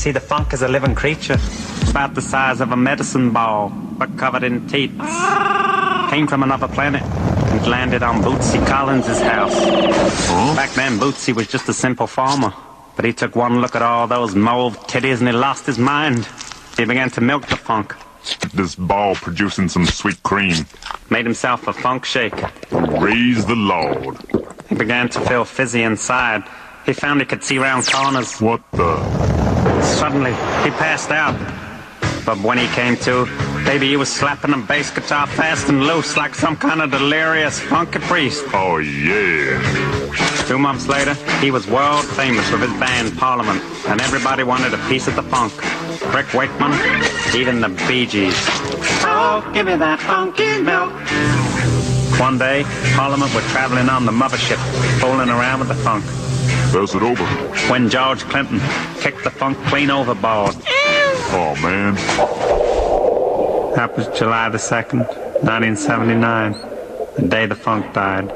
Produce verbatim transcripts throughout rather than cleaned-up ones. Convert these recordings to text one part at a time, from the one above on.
see, the funk is a living creature, about the size of a medicine ball, but covered in teeth. Came from another planet and landed on Bootsy Collins' house. Huh? Back then, Bootsy was just a simple farmer, but he took one look at all those mauve titties and he lost his mind. He began to milk the funk. This ball producing some sweet cream. Made himself a funk shake. Praise the Lord. He began to feel fizzy inside. He found he could see round corners. What the? Suddenly, he passed out. But when he came to, baby, he was slapping a bass guitar fast and loose like some kind of delirious funky priest. Oh, yeah. Two months later, he was world famous with his band Parliament, and everybody wanted a piece of the funk. Rick Wakeman, even the Bee Gees. Oh, give me that funky milk. One day, Parliament were traveling on the mothership, fooling around with the funk. Pass it over. When George Clinton kicked the funk clean overboard. Oh, man. That was July the second, nineteen seventy-nine, the day the funk died.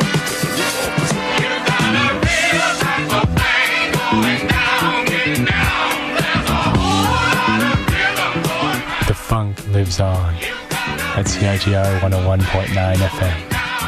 The funk lives on at C I G R one oh one point nine F M.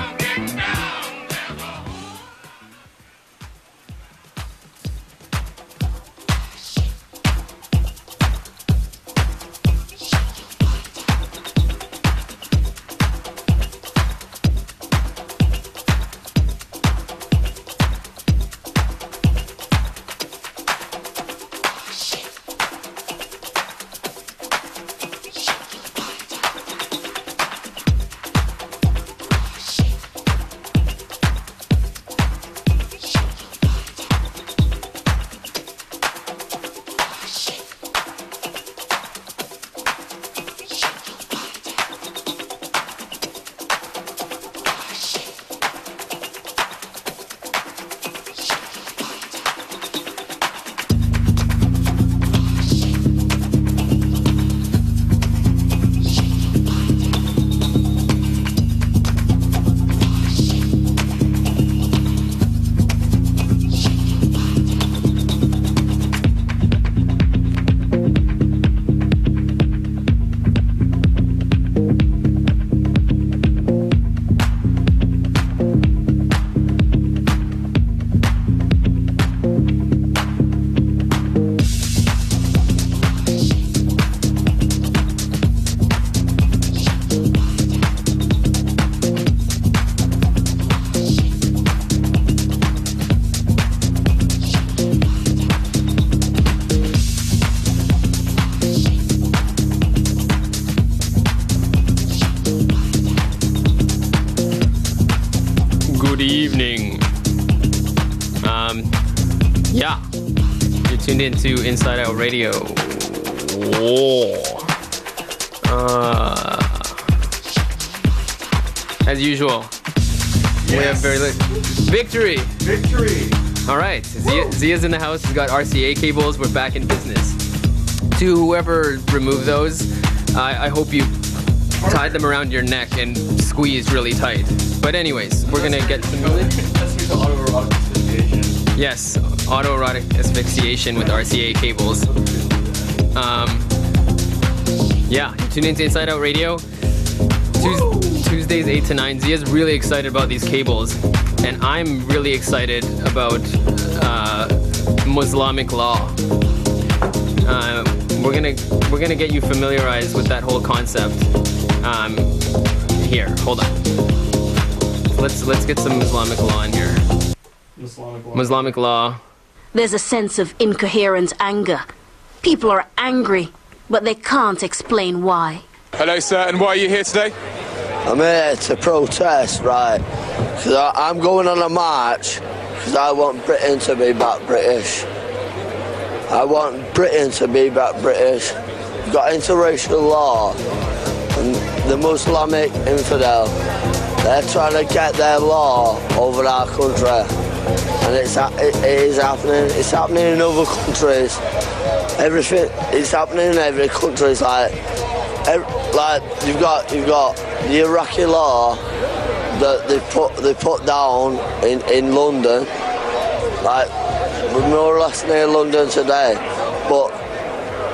Into Inside Out Radio. Whoa. Uh, as usual, yes. We have very little victory. Victory. All right, Zia, Zia's in the house. We've got R C A cables. We're back in business. To whoever removed those, I, I hope you tied them around your neck and squeezed really tight. But anyways, we're gonna get some music. Yes, autoerotic asphyxiation with R C A cables. Um, yeah, tune into Inside Out Radio. Tues- Tuesdays eight to nine. Zia's really excited about these cables, and I'm really excited about uh, Muslimic law. Uh, we're gonna we're gonna get you familiarized with that whole concept. Um, here, hold on. Let's let's get some Islamic law in here. Islamic law. Islamic law. There's a sense of incoherent anger. People are angry, but they can't explain why. Hello, sir, and why are you here today? I'm here to protest, right? Because I'm going on a march because I want Britain to be back British. I want Britain to be back British. We've got interracial law, and the Muslimic infidel, they're trying to get their law over our country. And it's it, it is happening. It's happening in other countries. Everything it's happening in every country. It's like, every, like you've got you've got the Iraqi law that they put they put down in, in London. Like we're more or less near London today, but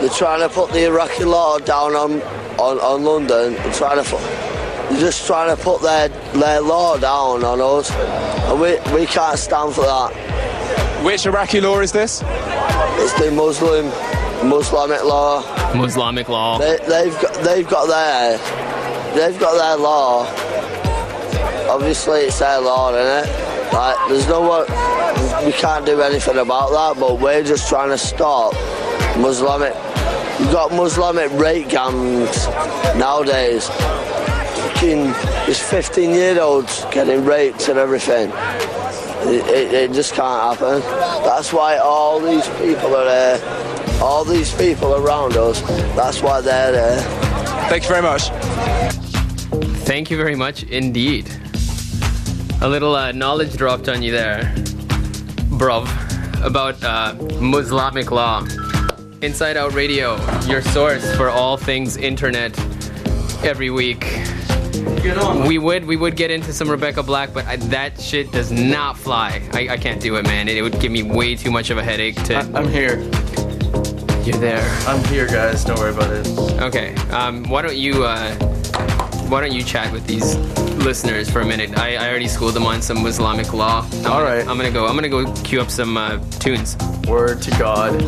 they're trying to put the Iraqi law down on, on, on London. They're trying to put, they're just trying to put their, their law down on us. And we, we can't stand for that. Which Iraqi law is this? It's the Muslim, Muslimic law. Muslimic law. They, they've got, they've got their, they've got their law. Obviously, it's their law, isn't it? Like, there's no one, we can't do anything about that. But we're just trying to stop Muslimic. You've got Muslimic rape gangs nowadays. Fucking, there's fifteen-year-olds getting raped and everything. It, it, it just can't happen. That's why all these people are there. All these people around us, that's why they're there. Thank you very much. Thank you very much indeed. A little uh, knowledge dropped on you there, bruv, about uh, Muslimic law. Inside Out Radio, your source for all things internet every week. Get on. We would we would get into some Rebecca Black, but I, that shit does not fly. I, I can't do it, man. It, it would give me way too much of a headache to... I, I'm here. You're there. I'm here, guys. Don't worry about it. Okay. Um, why don't you uh, why don't you chat with these listeners for a minute? I, I already schooled them on some Muslimic law. I'm All gonna, right. I'm gonna go. I'm gonna go cue up some uh, tunes. Word to God.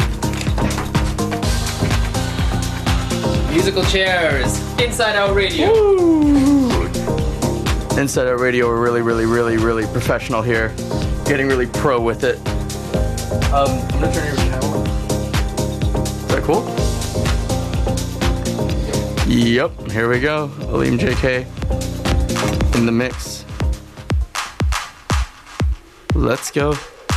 Musical chairs. Inside Out Radio. Woo. Inside Out Radio, we're really, really, really, really professional here. Getting really pro with it. Um, I'm gonna turn your channel. Is that cool? Yep, here we go. Aleem J K in the mix. Let's go.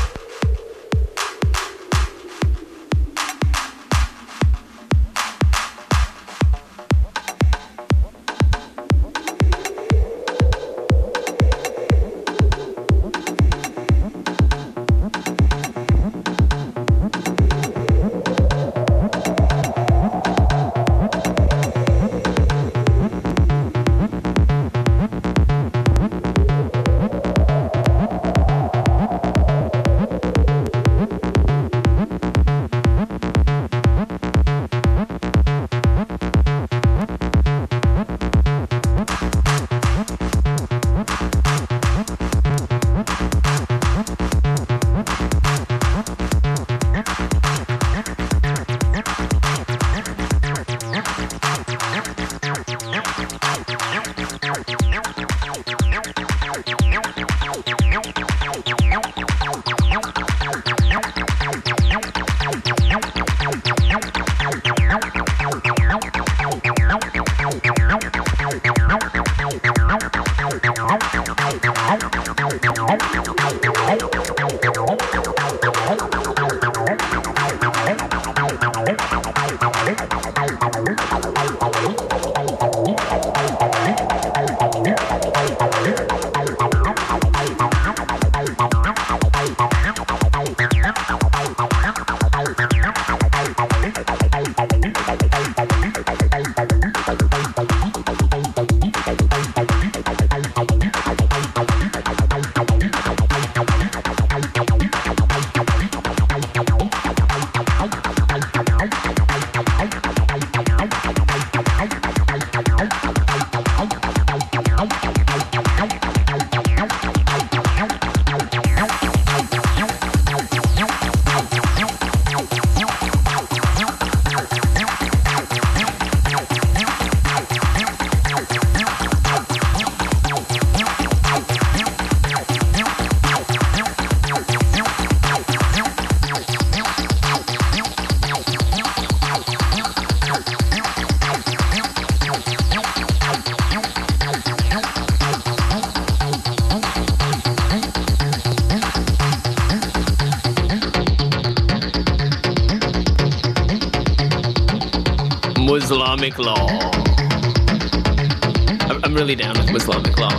Islamic law. I'm, I'm really down with Islamic law.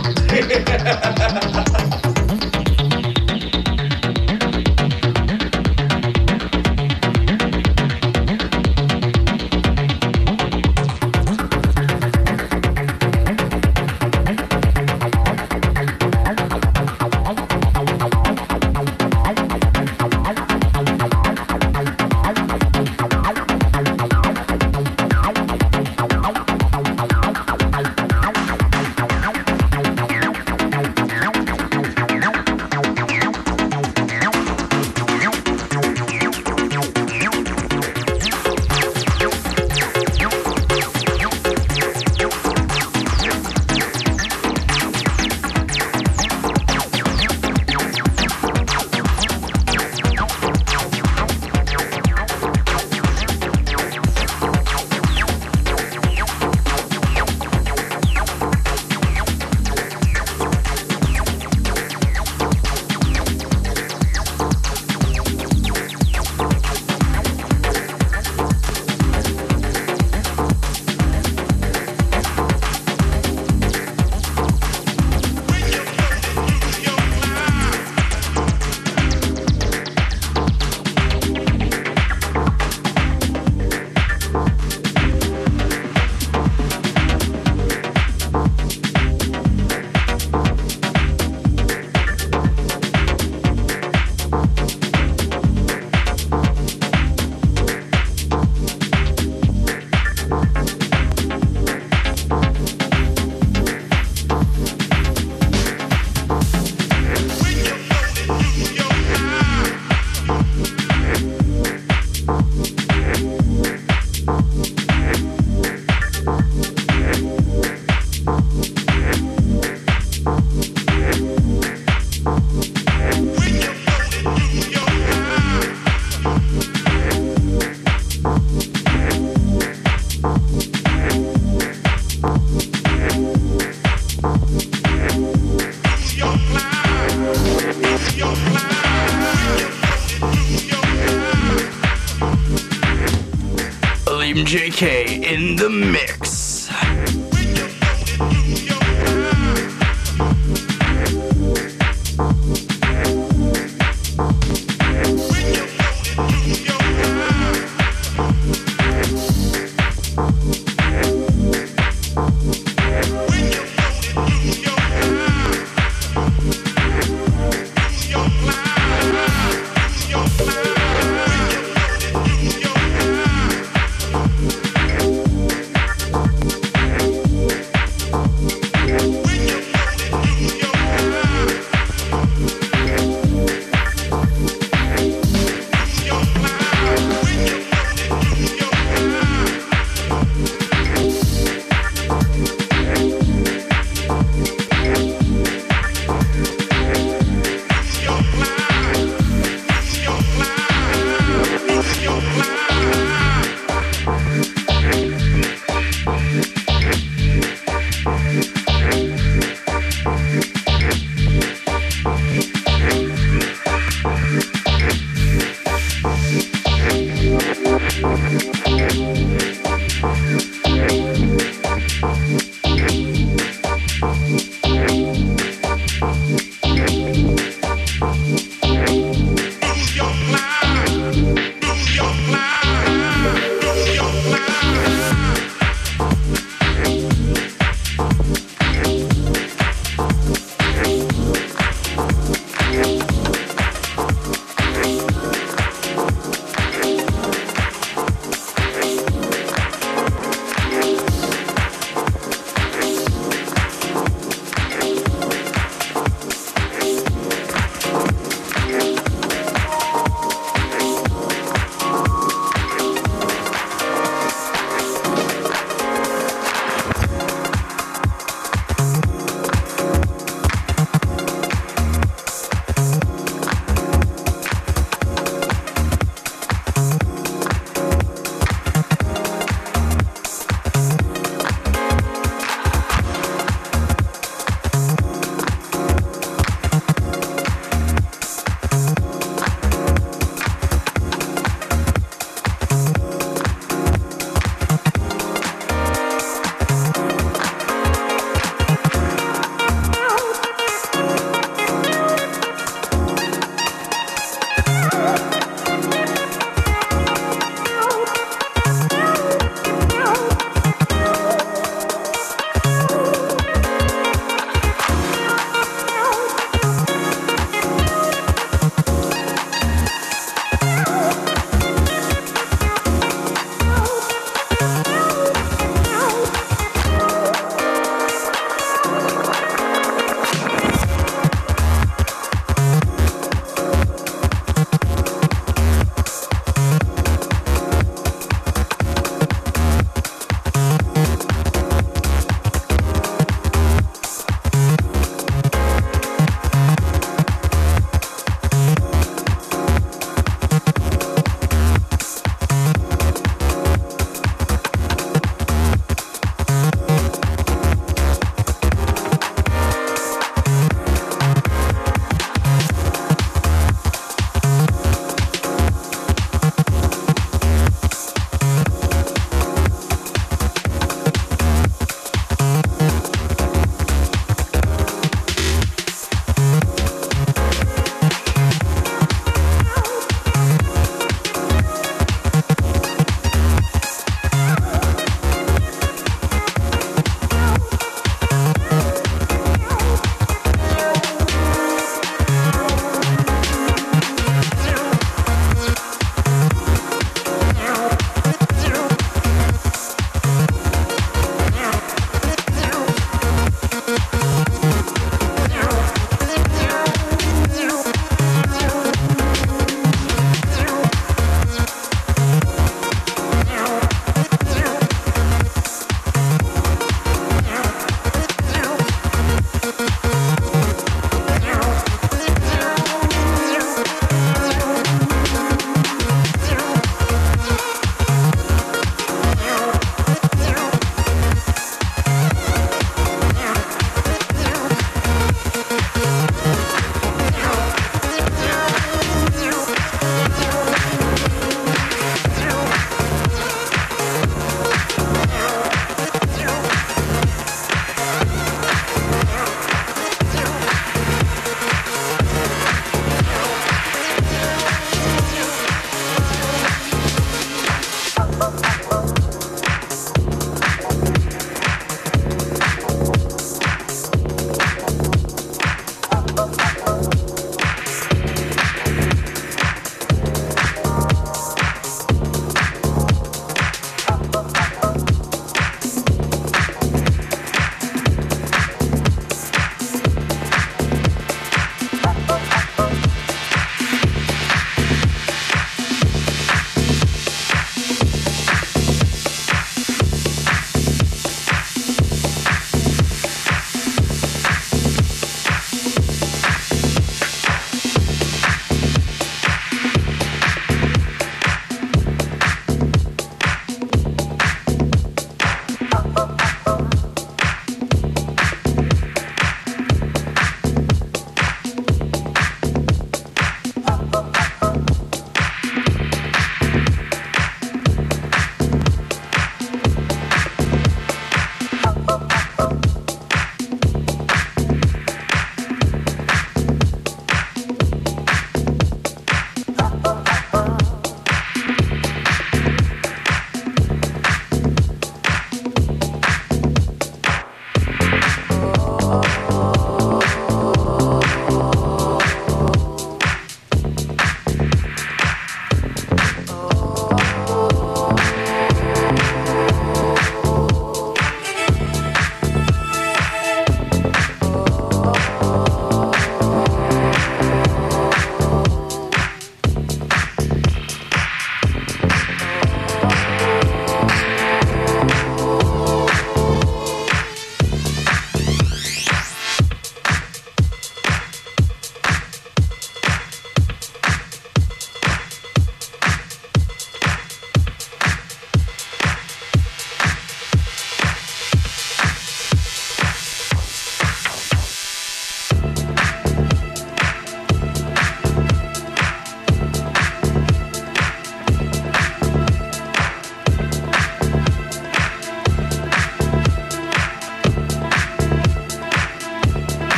Aleem J K in the mix.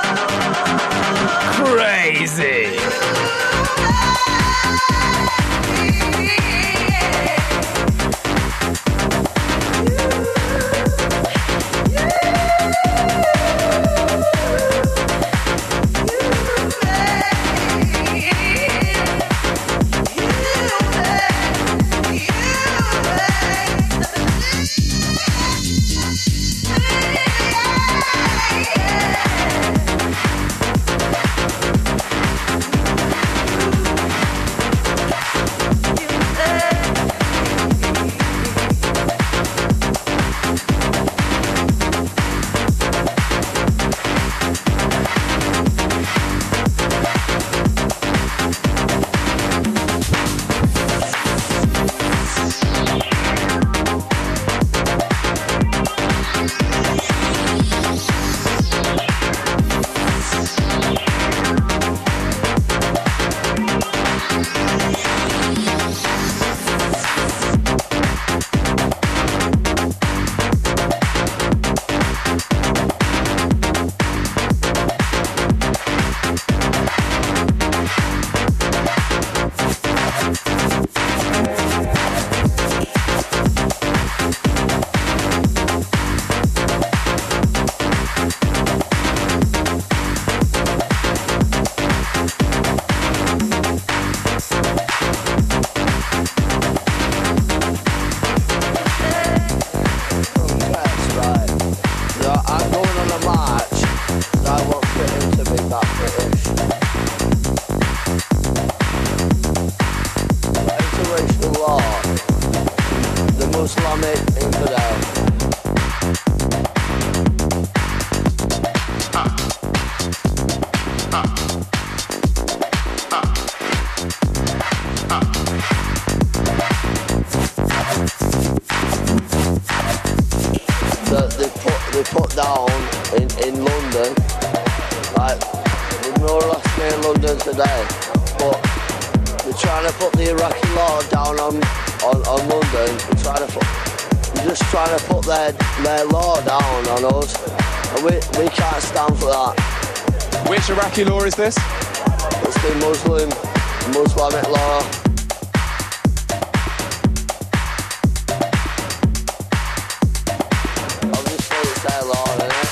Crazy. Which Iraqi law is this? It's the Muslim, Muslimic law. Obviously it's their law, isn't it?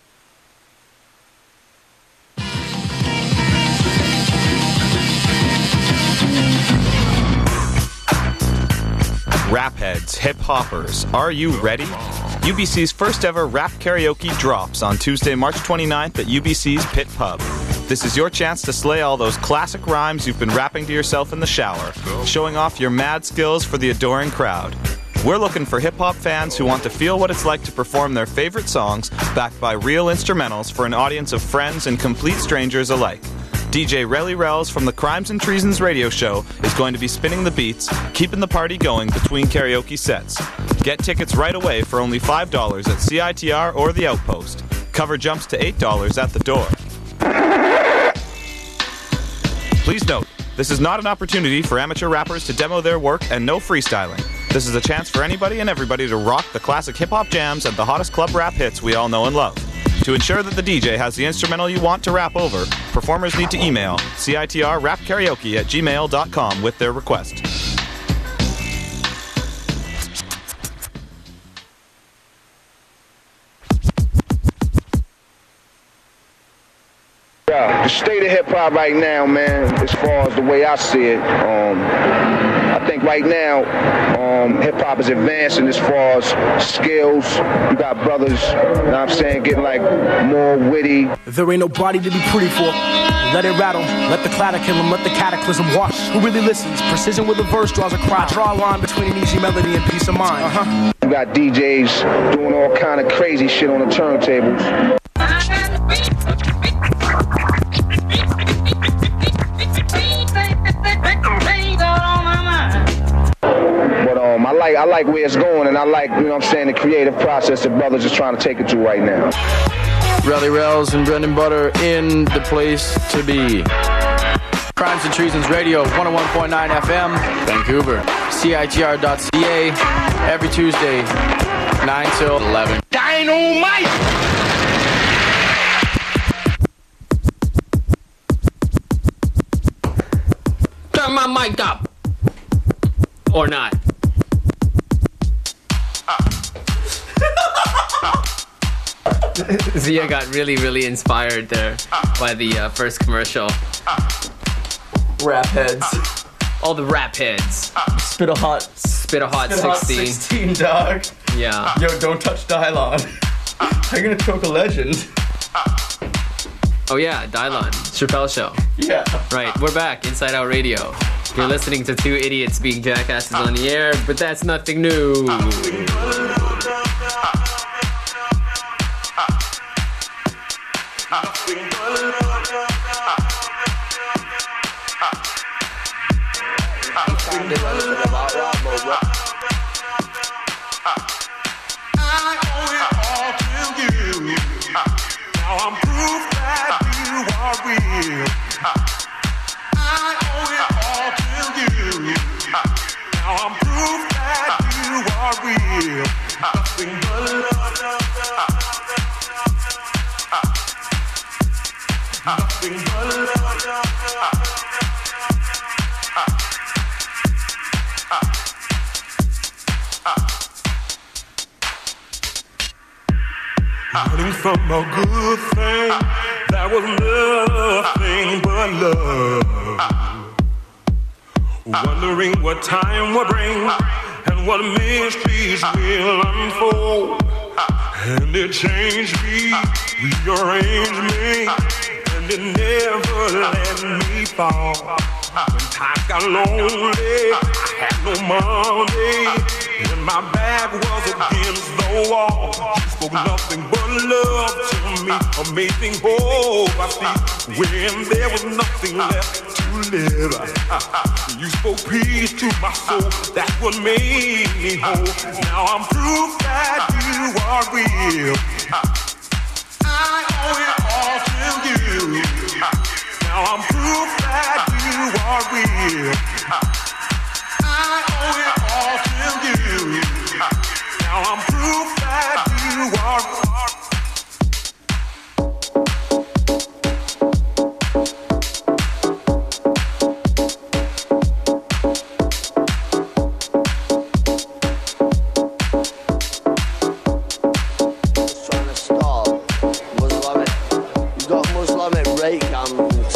Rap heads, hip hoppers, are you ready? U B C's first ever rap karaoke drops on Tuesday, March twenty-ninth at U B C's Pit Pub. This is your chance to slay all those classic rhymes you've been rapping to yourself in the shower, showing off your mad skills for the adoring crowd. We're looking for hip-hop fans who want to feel what it's like to perform their favorite songs backed by real instrumentals for an audience of friends and complete strangers alike. D J Relly Rells from the Crimes and Treasons radio show is going to be spinning the beats, keeping the party going between karaoke sets. Get tickets right away for only five dollars at C I T R or The Outpost. Cover jumps to eight dollars at the door. Please note, this is not an opportunity for amateur rappers to demo their work and no freestyling. This is a chance for anybody and everybody to rock the classic hip-hop jams and the hottest club rap hits we all know and love. To ensure that the D J has the instrumental you want to rap over, performers need to email C I T R rap karaoke at gmail dot com with their request. Yeah, the state of hip-hop right now, man, as far as the way I see it, um, I think right now, um, hip-hop is advancing as far as skills. You got brothers, you know what I'm saying, getting like more witty. There ain't nobody to be pretty for. Let it rattle, let the clatter kill him, let the cataclysm wash. Who really listens? Precision with a verse draws a crowd. Draw a line between an easy melody and peace of mind. Uh-huh. You got D Js doing all kind of crazy shit on the turntables. I like I like where it's going, and I like, you know what I'm saying, the creative process that brothers are trying to take it to right now. Relly Rells and Brendan Butter in the place to be. Crimes and Treasons Radio, one oh one point nine F M, Vancouver. C I T R dot C A, every Tuesday, nine till eleven. Dynamite! wake up! Or not. Zia got really, really inspired there by the uh, first commercial. Rap heads. All the rap heads. Spit a hot. Spit a hot Spit a hot sixteen. sixteen, dog. Yeah. Yo, don't touch Dylon. How you gonna choke a legend? Oh yeah, Dylon. Chappelle Show. Yeah. Right, we're back. Inside Out Radio. You're listening to two idiots being jackasses on the air, but that's nothing new. Now I'm proof that you are real. I owe it all to you. Now I'm proof that you are real. Nothing but love. Nothing but love. Running from a good thing that was nothing but love. Wondering what time will bring and what mysteries will unfold. And it changed me, rearranged me, and it never let me fall. When times got lonely, I had no money, and my back was against the wall. You spoke nothing but love to me, amazing hope I see when there was nothing left to live. You spoke peace to my soul, that's what made me whole. Now I'm proof that you are real. I owe it all to you. Now I'm proof that you are real. I owe it all to you. Now I'm proof that you are. Trying to stop Muslim. You got Muslim break gangs.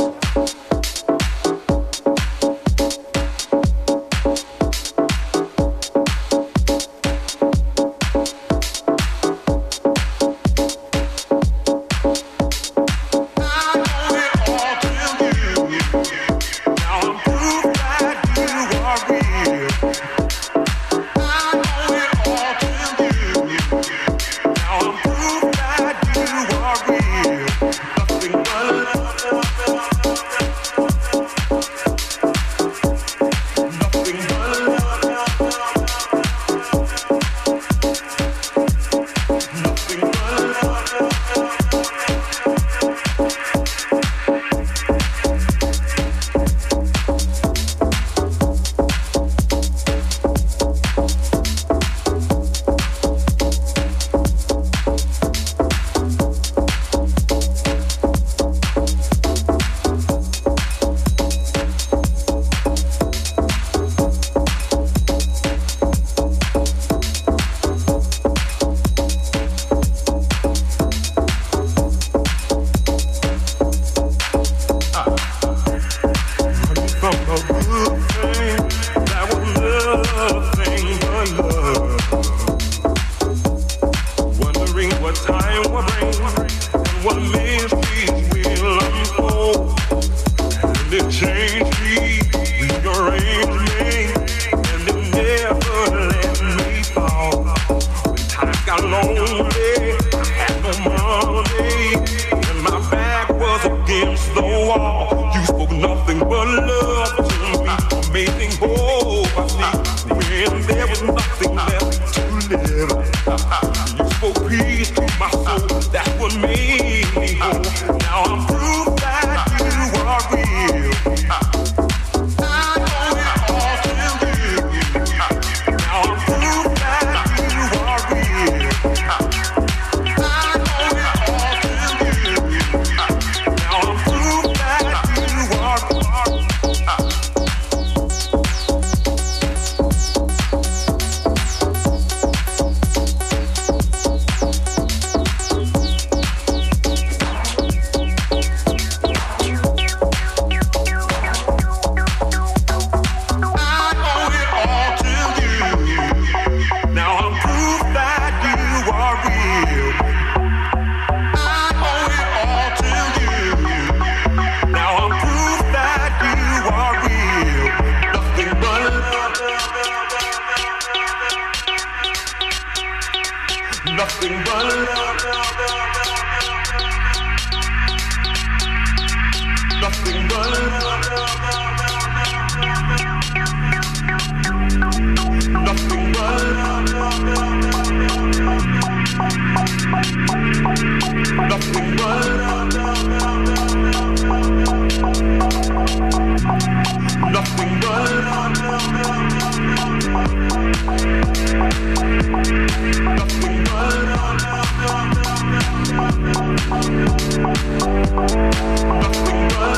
Nothing but love. Nothing but love. Nothing but love. Nothing but love. Nothing but love. Nothing but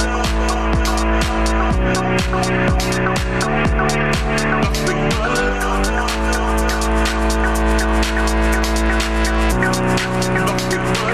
Nothing but Nothing but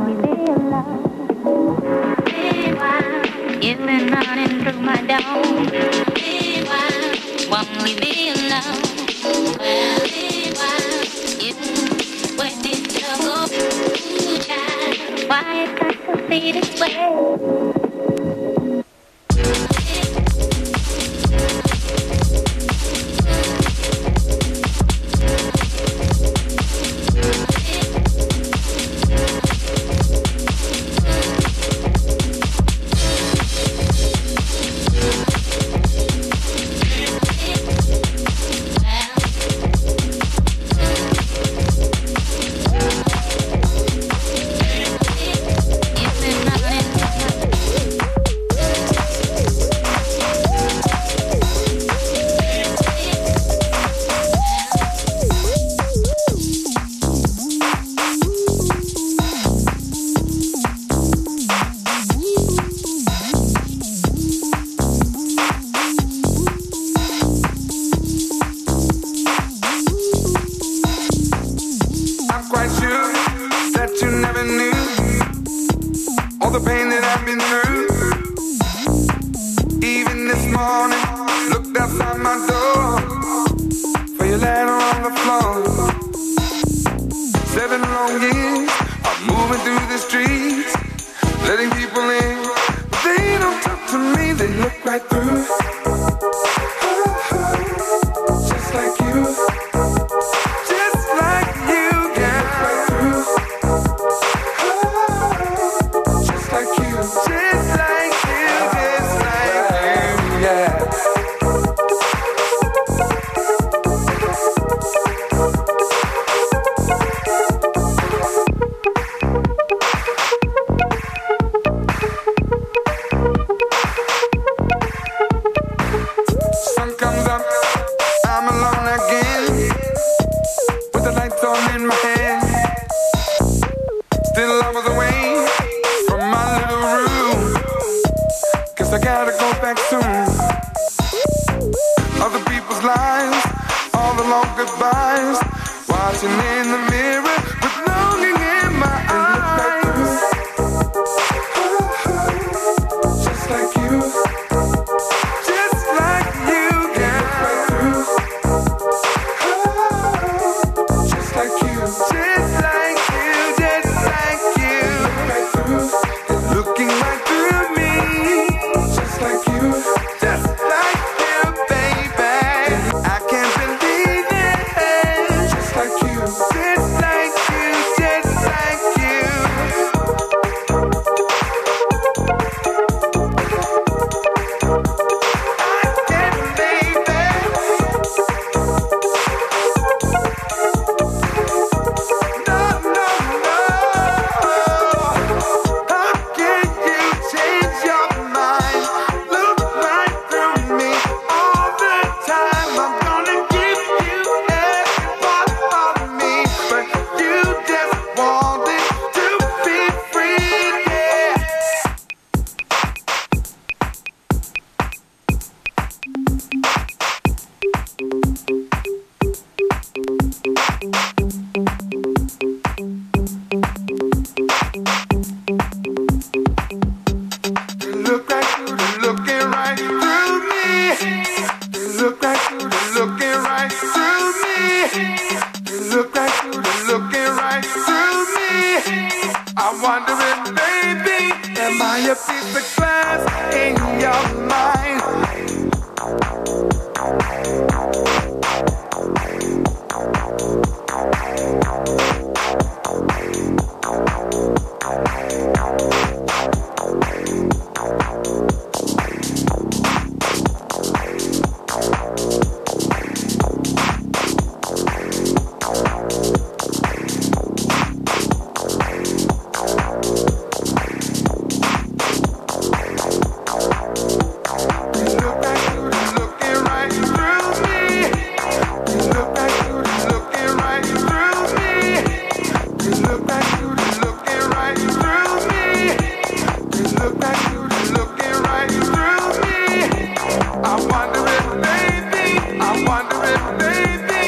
we realize. Meanwhile, you've been running through my dome. Meanwhile, won't leave me alone. Well, meanwhile, you, where did you go? Child, why it got to be this way?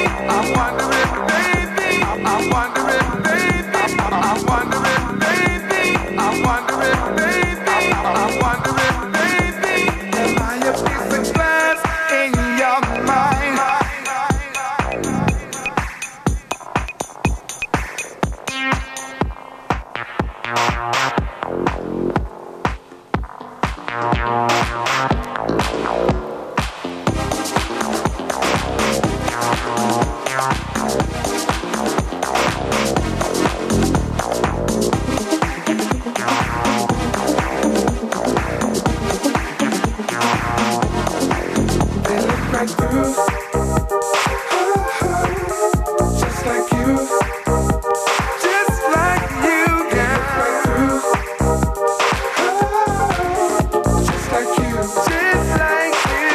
I'm wondering, baby. Just like you.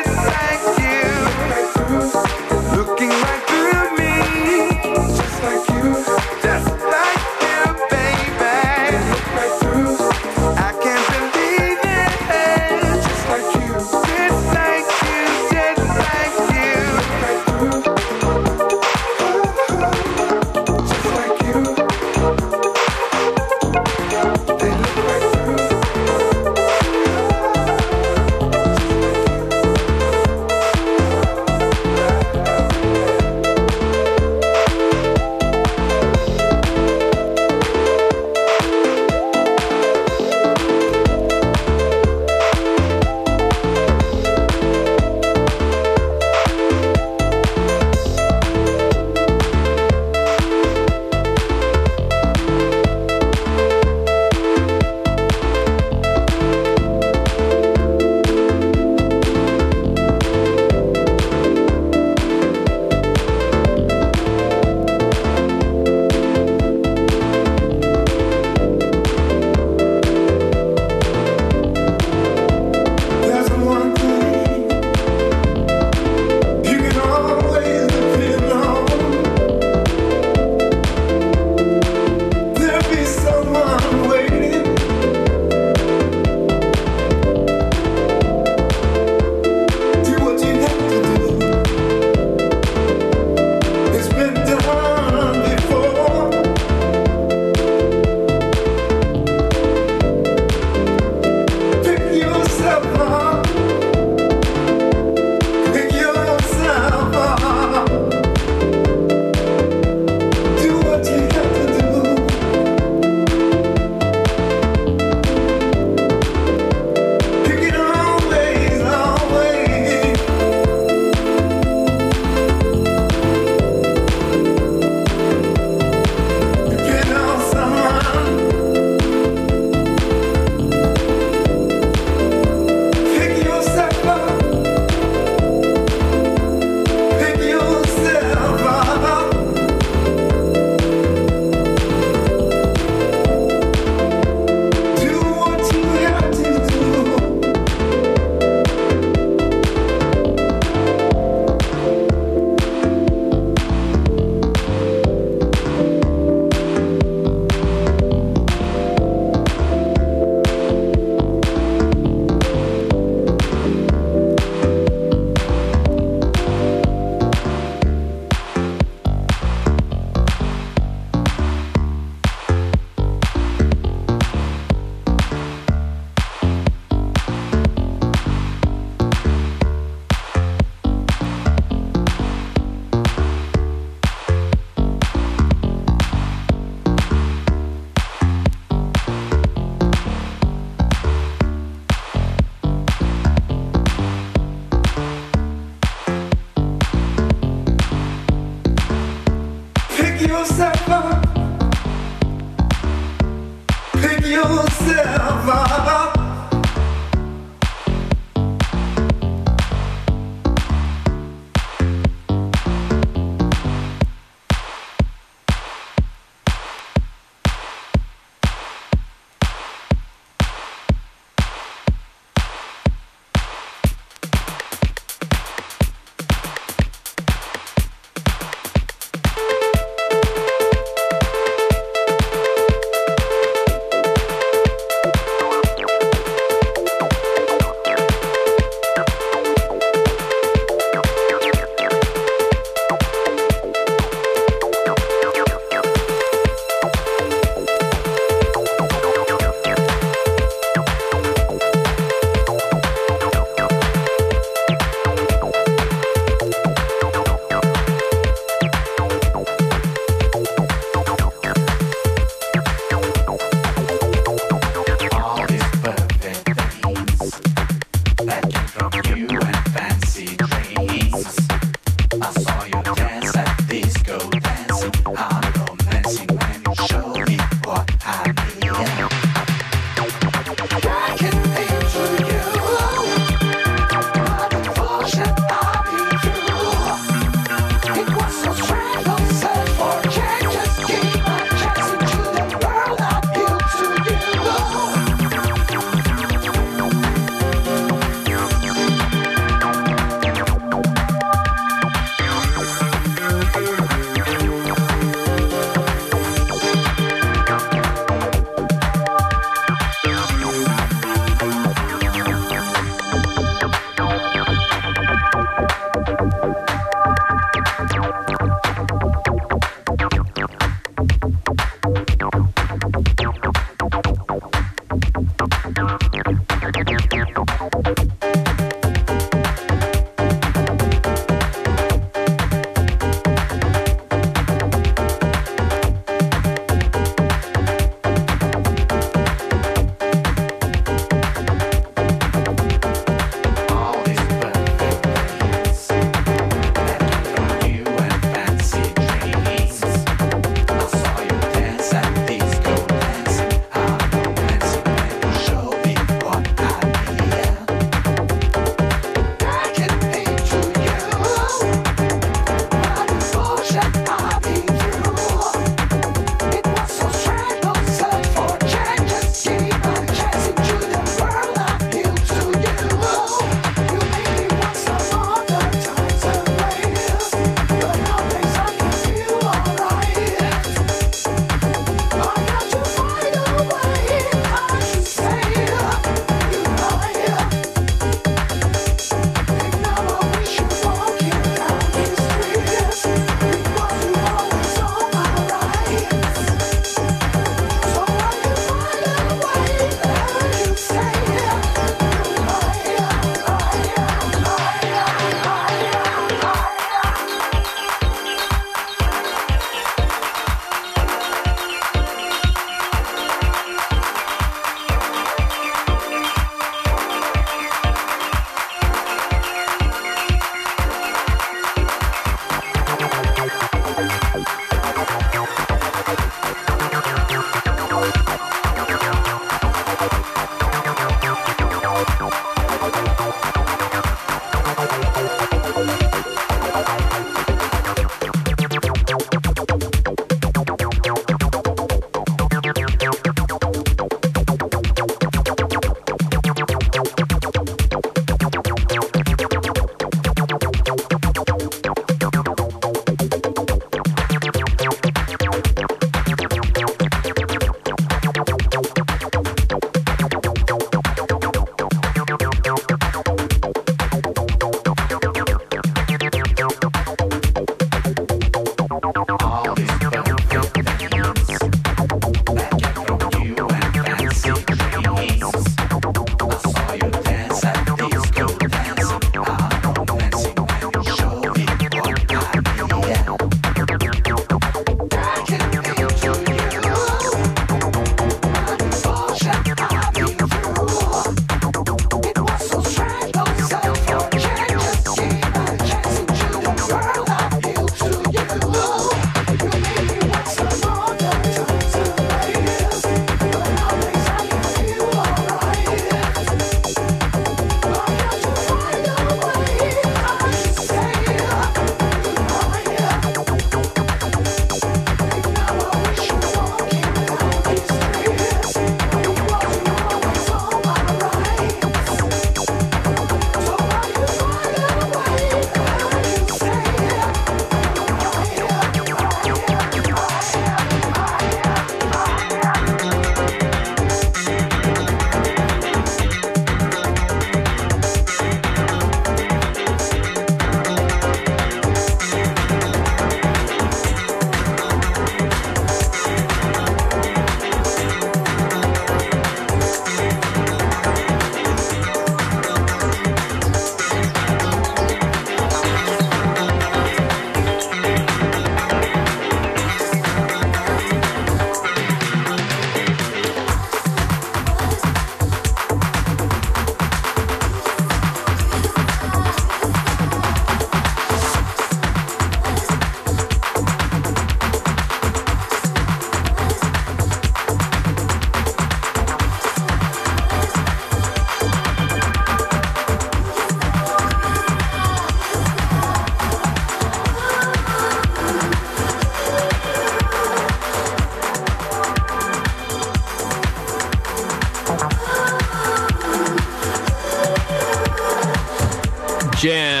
Jam